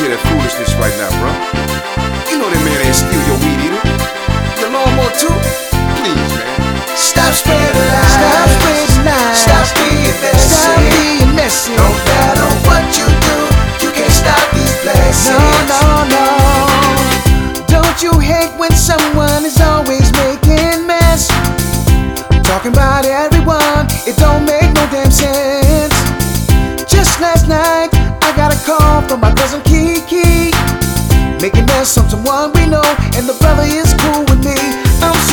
that foolishness right now, bro. You know that man ain't steal your weed either. Your lawnmower too? Please, man. Stop spreading lies. Stop spreading lies. Stop being messy. Stop being messy. No matter what you do, you can't stop these blessings. No. Don't you hate when someone is always making mess? Talking about everyone, it don't make no damn sense. Just last night, I got a call from my cousin Kiki, making mess on someone we know, and the brother is cool with me. I'm so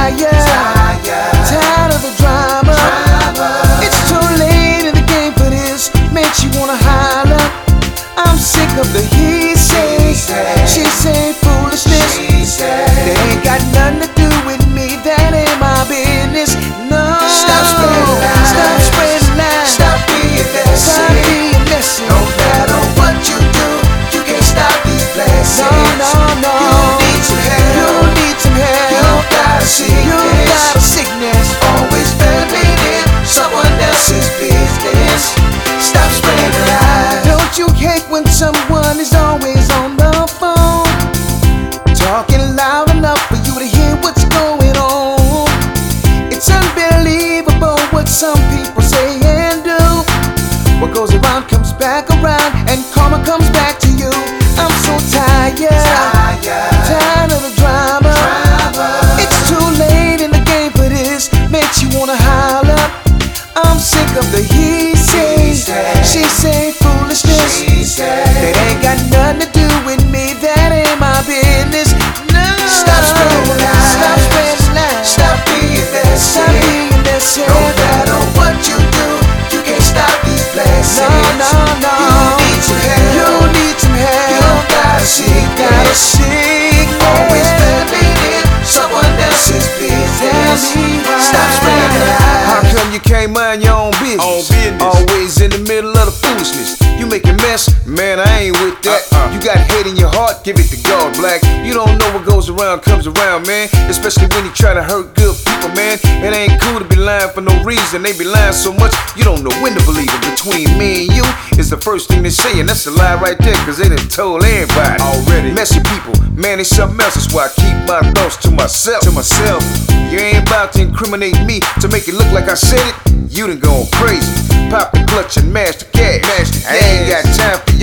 tired of the drama. It's too late in the game for this, makes you wanna holler. I'm sick of the he say, she say foolishness. They ain't got nothing to do with me, that ain't my business. No. Stop spreading lies. Stop spreading lies. Stop being messy. Stop being messy. No matter what you do, you can't stop these blessings. No. You need some help. You need some help. You got a sickness. You got a sickness. Always meddling in someone else's business. Stop spreading lies. Don't you hate when someone is always on the phone, talking loud enough for you to hear what's going on? It's unbelievable what some people say and do. What goes around comes back around, and karma comes back to you. I'm so tired of the drama. It's too late in the game for this, makes you wanna holler. I'm sick of the he say, she say foolishness. That ain't got nothing to do with me, that ain't my business. No. Stop spreading lies. Stop spreading lies. Stop being messy. Stop being messy. No matter what you do, you can't stop these blessings. No. You need some help. You need some help. You got a sickness. Always meddling in someone else's business. Stop spreading lies. How come you can't mind your own business? Always in the middle of the foolishness. You making mess, man, I ain't with that. You got hate in your heart, give it to God, Black. You don't know what goes around comes around, man. Especially when you try to hurt good people, man. It ain't cool to be lying for no reason. They be lying so much, you don't know when to believe it. Between me and you is the first thing they say, and that's a lie right there, cause they done told everybody already. Messy people, man, it's something else. That's why I keep my thoughts to myself. You ain't about to incriminate me to make it look like I said it. You done gone crazy. Pop the clutch and mash the cash. I ain't got time for